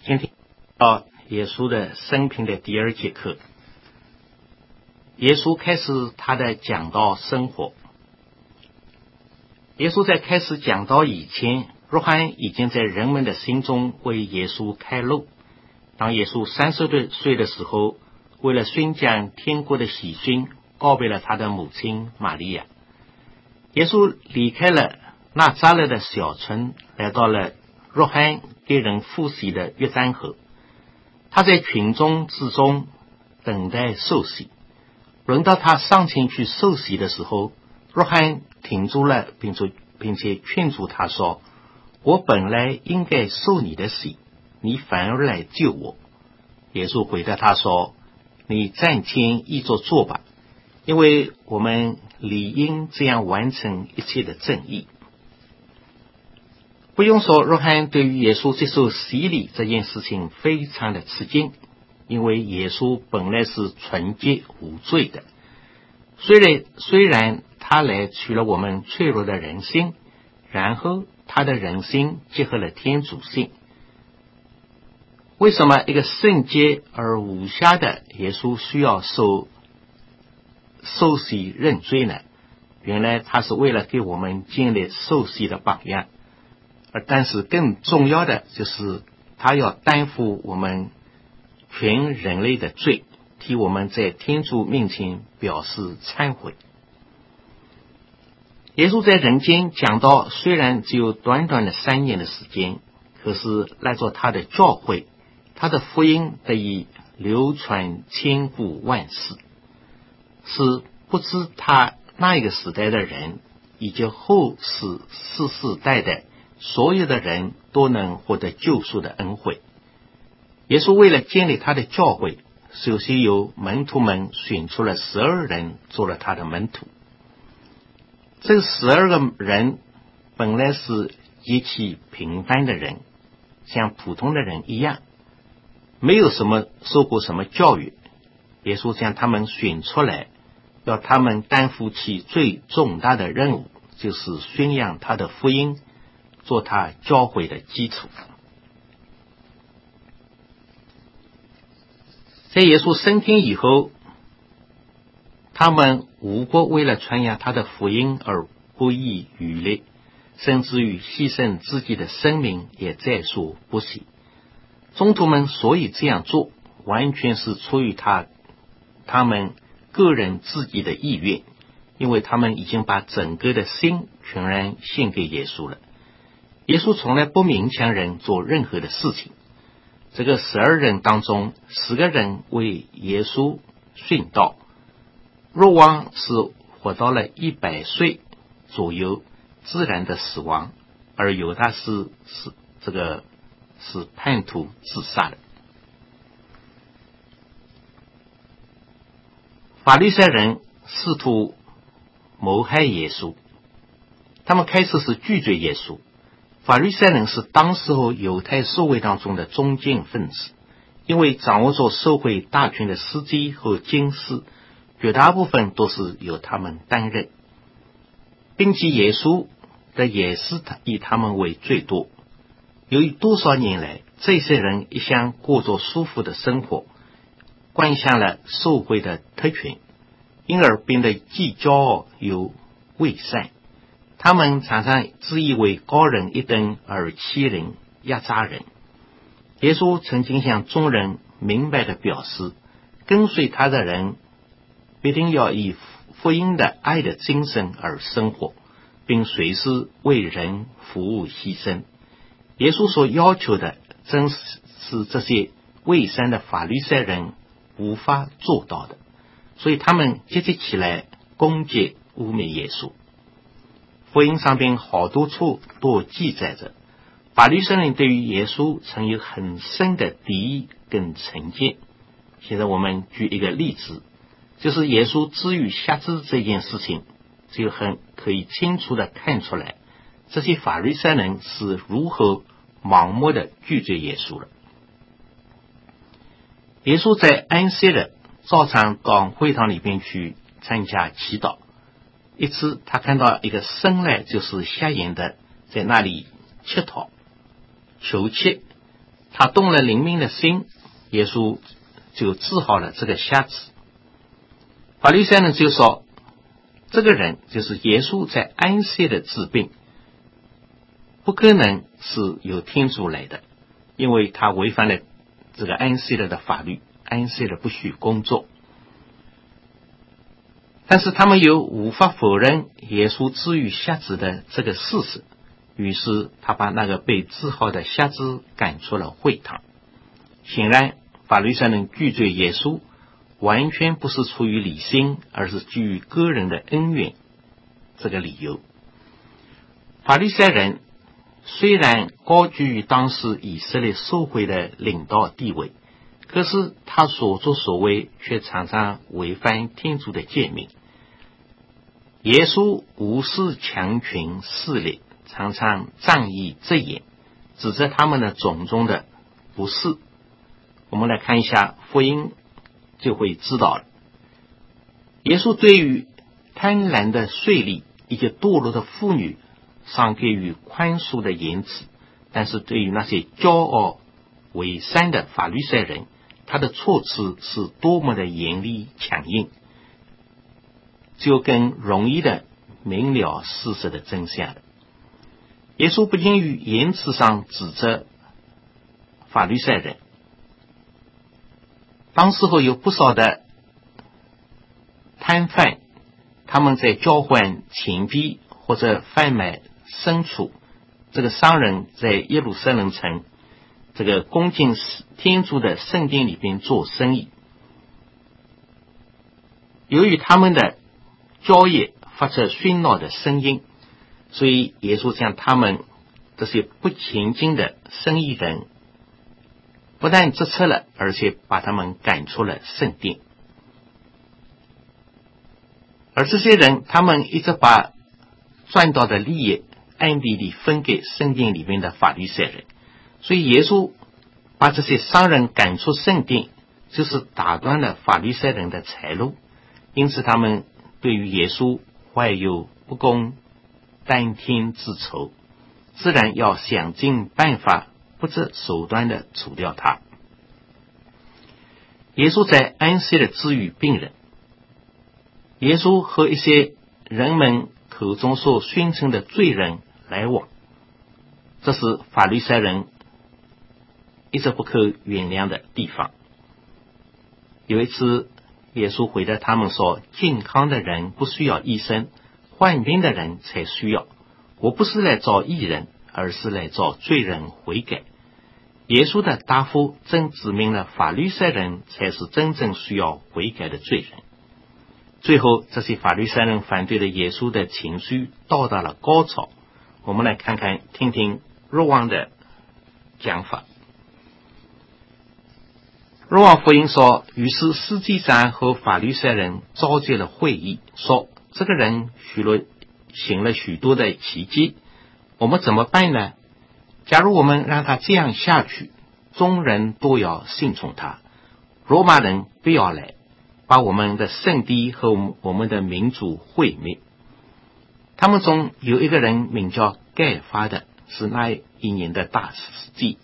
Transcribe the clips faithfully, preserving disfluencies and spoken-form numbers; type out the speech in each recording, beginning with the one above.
今天到耶稣的生平的第二节课，耶稣开始他的讲道生活。耶稣在开始讲道以前，约翰已经在人们的心中为耶稣开路。当耶稣三十多岁的时候，为了宣讲天国的喜讯，告别了他的母亲玛利亚。耶稣离开了纳匝勒的小村，来到了约翰给人复洗的约旦河。他在群众之中等待受洗。轮到他上前去受洗的时候，约翰停住了，并且并且劝阻他说：我本来应该受你的洗，你反而来救我。耶稣回答他说：你暂且依着做吧，因为我们理应这样完成一切的正义。不用说，约翰对于耶稣接受洗礼这件事情非常的吃惊，因为耶稣本来是纯洁无罪的。虽然虽然他来取了我们脆弱的人心，然后他的人心结合了天主性。为什么一个圣洁而无瑕的耶稣需要受受洗认罪呢？原来他是为了给我们建立受洗的榜样，而但是更重要的就是他要担负我们全人类的罪，替我们在天主面前表示忏悔。耶稣在人间讲道虽然只有短短的三年的时间，可是赖着他的教会，他的福音得以流传千古万世，是不知他那一个时代的人以及后世世世代的所有的人都能获得救赎的恩惠。耶稣为了建立他的教会，首先由门徒们选出了十二人做了他的门徒。这十二个人本来是极其平凡的人，像普通的人一样，没有什么受过什么教育。耶稣将他们选出来，要他们担负起最重大的任务，就是宣扬他的福音，做他教会的基础。在耶稣升天以后，他们无不为了传扬他的福音而不遗余力，甚至于牺牲自己的生命也在所不惜。宗徒们所以这样做，完全是出于他他们个人自己的意愿，因为他们已经把整个的心全然献给耶稣了。耶稣从来不勉强人做任何的事情。这个十二人当中，十个人为耶稣殉道。若望是活到了一百岁左右自然的死亡，而犹大是是这个是叛徒自杀的。法利赛人试图谋害耶稣，他们开始是拒绝耶稣。法利赛人是当时候犹太社会当中的中坚分子，因为掌握着社会大权的司机和经师，绝大部分都是由他们担任，并且耶稣的也是以他们为最多。由于多少年来这些人一向过着舒服的生活，惯向了社会的特权，因而变得既骄傲又伪善。他们常常自以为高人一等而欺人压榨人。耶稣曾经向众人明白地表示，跟随他的人必定要以福音的爱的精神而生活，并随时为人服务牺牲。耶稣所要求的正是这些伪善的法利赛人无法做到的，所以他们集结起来攻击污蔑耶稣。福音上边好多处都记载着，法利赛人对于耶稣曾有很深的敌意跟成见。现在我们举一个例子，就是耶稣治愈瞎子这件事情，就很可以清楚的看出来，这些法利赛人是如何盲目的拒绝耶稣了。耶稣在安息日照常到会堂里边去参加祈祷。一次他看到一个生来就是瞎眼的在那里乞讨求乞， 他动了灵敏的心，耶稣就治好了这个瞎子。法利赛人就说，这个人就是耶稣在安息的治病，不可能是由天主来的，因为他违反了这个安息日的法律，安息日不许工作。但是他们又无法否认耶稣治愈瞎子的这个事实，于是他把那个被治好的瞎子赶出了会堂。显然法利赛人拒绝耶稣完全不是出于理性，而是基于个人的恩怨这个理由。法利赛人虽然高居于当时以色列社会的领导地位，可是他所作所为却常常违反天主的诫命。耶稣无视强权势力，常常仗义执言，指责他们的种种的不是。我们来看一下福音就会知道了。耶稣对于贪婪的税吏以及堕落的妇女尚给予宽恕的言辞，但是对于那些骄傲伪善的法律赛人，他的措辞是多么的严厉强硬，就更容易的明了事实的真相了。耶稣不仅于言辞上指责法律赛人，当时候有不少的摊贩，他们在交换钱币或者贩卖牲畜，这个商人在耶路撒冷城这个恭敬天主的圣殿里边做生意。由于他们的交易发出喧闹的声音，所以耶稣将他们这些不虔敬的生意人不但责斥了，而且把他们赶出了圣殿。而这些人他们一直把赚到的利益按比例分给圣殿里面的法利赛人，所以耶稣把这些商人赶出圣殿，就是打断了法利赛人的财路。因此他们对于耶稣怀有不公担天之仇，自然要想尽办法不择手段的除掉他。耶稣在安息日治愈病人，耶稣和一些人们口中所宣称的罪人来往，这是法利赛人一直不可原谅的地方。有一次耶稣回答他们说，健康的人不需要医生，患病的人才需要。我不是来找义人，而是来找罪人悔改。耶稣的答复正指明了法利赛人才是真正需要悔改的罪人。最后这些法利赛人反对了耶稣的情绪到达了高潮。我们来看看听听若望的讲法。若望福音说，于是司祭长和法利赛人召集了会议，说这个人许了行了许多的奇迹，我们怎么办呢？假如我们让他这样下去，众人都要信从他，罗马人不要来，把我们的圣地和我们的民族毁灭。他们中有一个人名叫盖法的，是那一年的大司祭，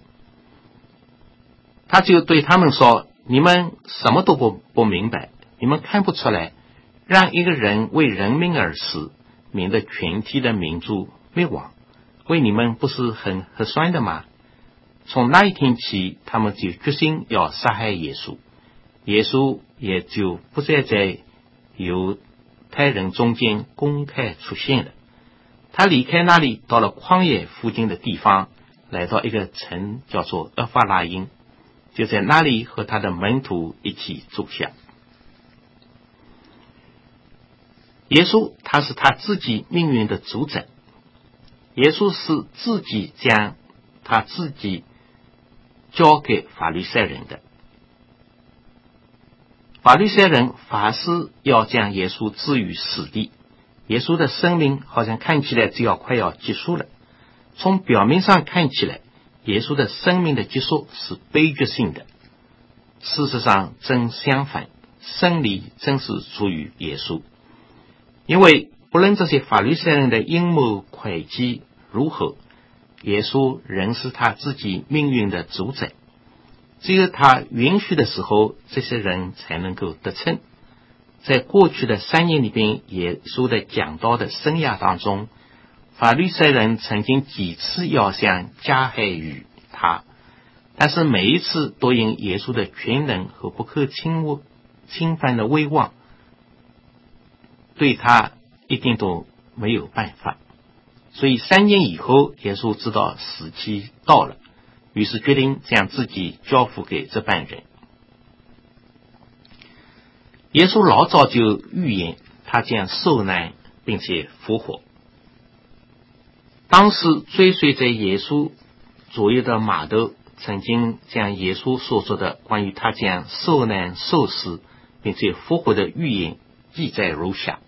他就对他们说，你们什么都不不明白，你们看不出来，让一个人为人民而死，免得全体的民族灭亡，为你们不是很合算的吗？从那一天起，他们就决心要杀害耶稣，耶稣也就不再在犹太人中间公开出现了。他离开那里，到了旷野附近的地方，来到一个城叫做厄法拉因，就在那里和他的门徒一起住下。耶稣他是他自己命运的主宰，耶稣是自己将他自己交给法利赛人的。法利赛人发誓要将耶稣置于死地，耶稣的生命好像看起来就要快要结束了。从表面上看起来，耶稣的生命的结束是悲剧性的，事实上正相反，胜利正是属于耶稣。因为不论这些法利赛人的阴谋诡计如何， 耶稣仍是他自己命运的主宰，只有他允许的时候，这些人才能够得逞。在过去的三年里边，耶稣的讲道的生涯当中，法律赛人曾经几次要想加害于他，但是每一次都因耶稣的权能和不可侵侵犯的威望，对他一定都没有办法。所以三年以后，耶稣知道时期到了，于是决定将自己交付给这班人。耶稣老早就预言他将受难并且复活。当时追随在耶稣左右的马窦曾经将耶稣所说的关于他将受难受死并且复活的预言记载如下。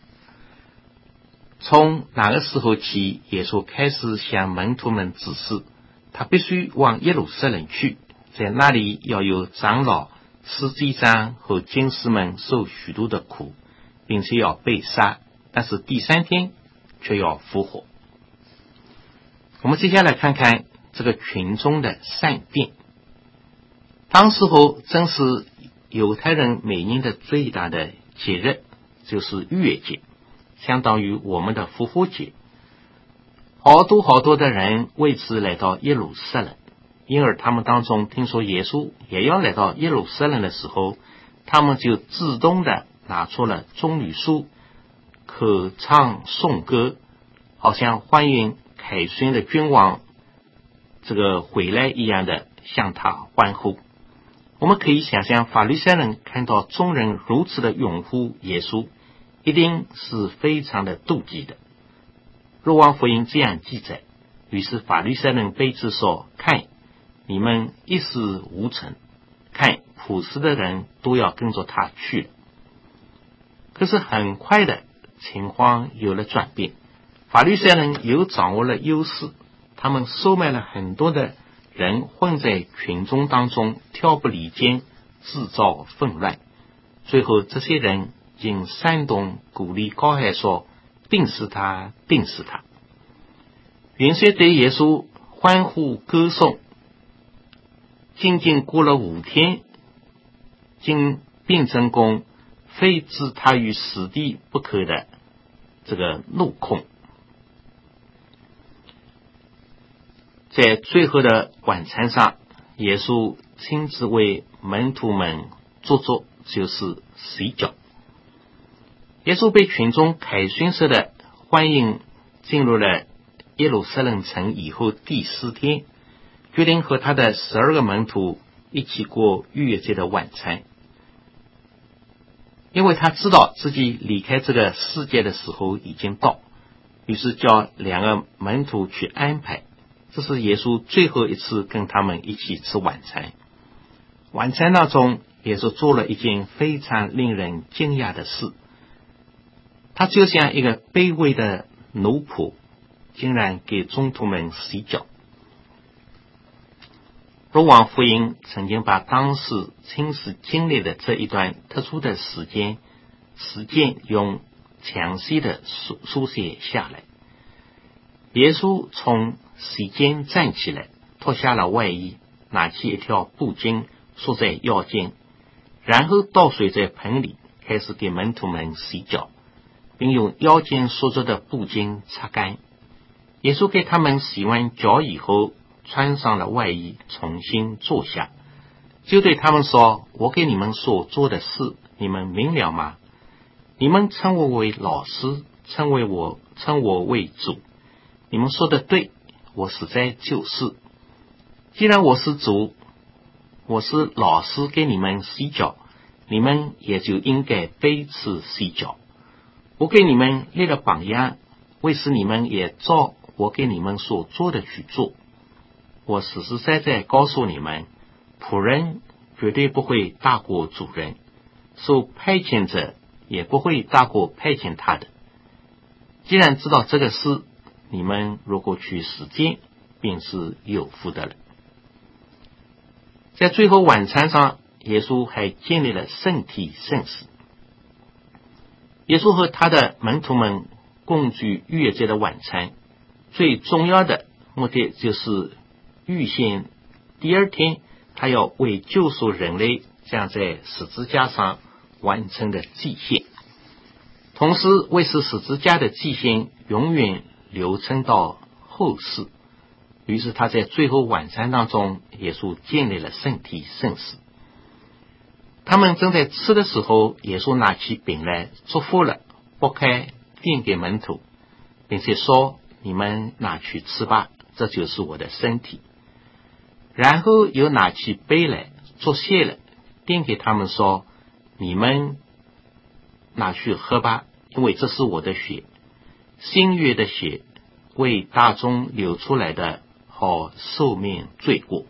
从那个时候起，耶稣开始向门徒们指示，他必须往耶路撒冷去，在那里要有长老、司祭长和经师们受许多的苦，并且要被杀，但是第三天却要复活。我们接下来看看这个群众的善变。当时候正是犹太人每年的最大的节日，就是逾越节，相当于我们的复活节。好多好多的人为此来到耶路撒冷，因而他们当中听说耶稣也要来到耶路撒冷的时候，他们就自动的拿出了棕榈树，可唱颂歌，好像欢迎凯旋的君王这个回来一样的向他欢呼。我们可以想象，法利赛人看到众人如此的拥护耶稣，一定是非常的妒忌的。若望福音这样记载，于是法利赛人被指说，看，你们一事无成，看普世的人都要跟着他去了。可是很快的情况有了转变，法利赛人又掌握了优势，他们收买了很多的人混在群众当中，挑拨离间，制造纷乱。最后这些人竟煽动鼓励高喊说，定死他，定死他。原先对耶稣欢呼歌颂，仅仅过了五天，竟变成功非置他于死地不可的这个怒控。在最后的晚餐上，耶稣亲自为门徒们做做，就是洗脚。耶稣被群众凯旋式的欢迎进入了耶路撒冷城以后，第四天决定和他的十二个门徒一起过逾越节的晚餐，因为他知道自己离开这个世界的时候已经到，于是叫两个门徒去安排。这是耶稣最后一次跟他们一起吃晚餐。晚餐当中，耶稣做了一件非常令人惊讶的事，他就像一个卑微的奴仆，竟然给宗徒们洗脚。若望福音曾经把当时亲自经历的这一段特殊的时间实践用详细的书书写下来。耶稣从席间站起来，脱下了外衣，拿起一条布巾束在腰间，然后倒水在盆里，开始给门徒们洗脚，并用腰间束着的布巾擦干。耶稣给他们洗完脚以后，穿上了外衣，重新坐下，就对他们说，我给你们所做的事，你们明了吗？你们称我为老师，称为我称我为主，你们说的对，我实在就是。既然我是主，我是老师，给你们洗脚，你们也就应该彼此洗脚。我给你们立了榜样，为使你们也照我给你们所做的去做。我实实在在告诉你们，仆人绝对不会大过主人，受派遣者也不会大过派遣他的。既然知道这个事，你们如果去实践，便是有福的了。在最后晚餐上，耶稣还建立了圣体圣事。耶稣和他的门徒们共聚逾越节的晚餐，最重要的目的就是预先第二天他要为救赎人类将在十字架上完成的祭献，同时为使十字架的祭献永远流传到后世。于是他在最后晚餐当中，耶稣建立了圣体圣事。他们正在吃的时候，耶稣拿起饼来祝福了，拨开递给门徒，并且说：你们拿去吃吧，这就是我的身体。然后又拿起杯来祝谢了，递给他们说：你们拿去喝吧，因为这是我的血，新约的血，为大众流出来的，好赦免罪过。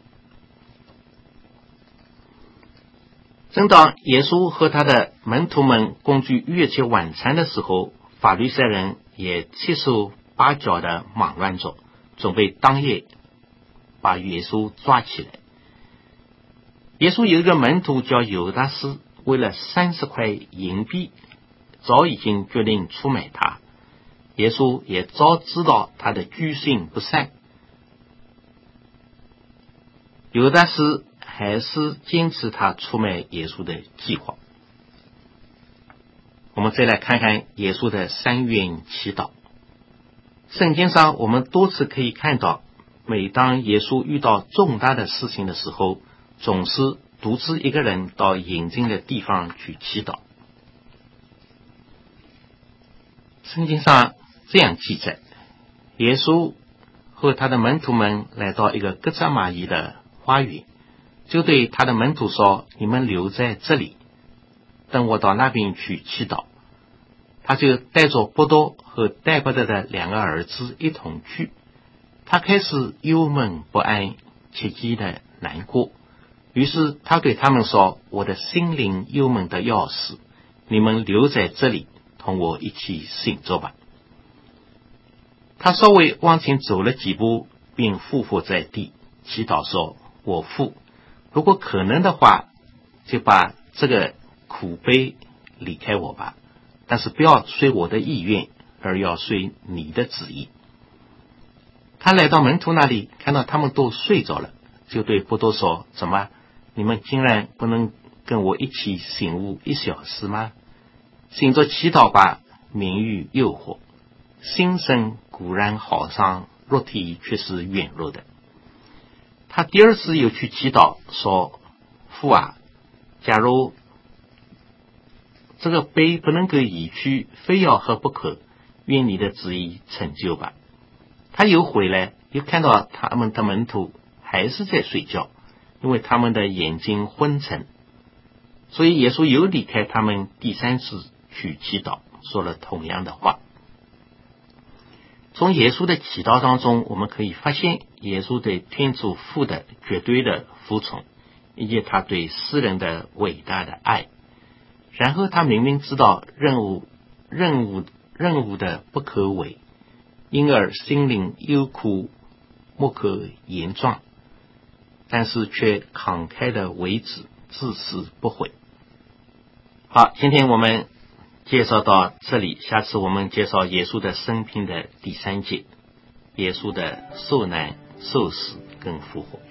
正当耶稣和他的门徒们共聚逾越节晚餐的时候，法律赛人也七手八脚的忙乱着，准备当夜把耶稣抓起来。耶稣有一个门徒叫犹大斯，为了三十块银币早已经决定出卖他。耶稣也早知道他的居心不善，犹大斯还是坚持他出卖耶稣的计划。我们再来看看耶稣的三愿祈祷。圣经上我们多次可以看到，每当耶稣遇到重大的事情的时候，总是独自一个人到隐静的地方去祈祷。圣经上这样记载，耶稣和他的门徒们来到一个革撒玛尼的花园，就对他的门徒说：你们留在这里，等我到那边去祈祷。他就带着伯多和带伯德的两个儿子一同去。他开始忧闷不安，切记的难过。于是他对他们说：我的心灵忧闷的要死，你们留在这里，同我一起醒着吧。他稍微往前走了几步，并俯伏在地祈祷说：我父，如果可能的话，就把这个苦杯离开我吧，但是不要随我的意愿，而要随你的旨意。他来到门徒那里，看到他们都睡着了，就对伯多说：怎么，你们竟然不能跟我一起醒悟一小时吗？醒着祈祷吧，免于诱惑。心神固然好上，肉体却是软弱的。他第二次又去祈祷说：父啊，假如这个杯不能够移去，非要喝不可，愿你的旨意成就吧。他又回来，又看到他们的门徒还是在睡觉，因为他们的眼睛昏沉，所以耶稣又离开他们，第三次去祈祷，说了同样的话。从耶稣的祈祷当中，我们可以发现耶稣对天主父的绝对的服从，以及他对世人的伟大的爱。然后他明明知道任务任务任务的不可为，因而心灵忧苦莫可言状，但是却慷慨的为之，至死不悔。好，今天我们介绍到这里，下次我们介绍耶稣的生平的第三节，耶稣的受难、受死跟复活。